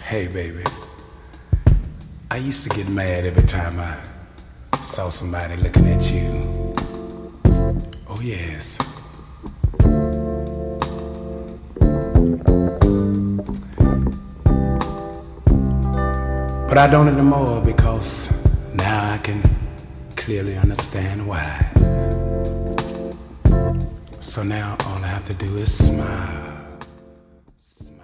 Hey, baby. I used to get mad every time I saw somebody looking at you. Oh, yes. But I don't anymore because now I can clearly understand why. So now all I have to do is smile.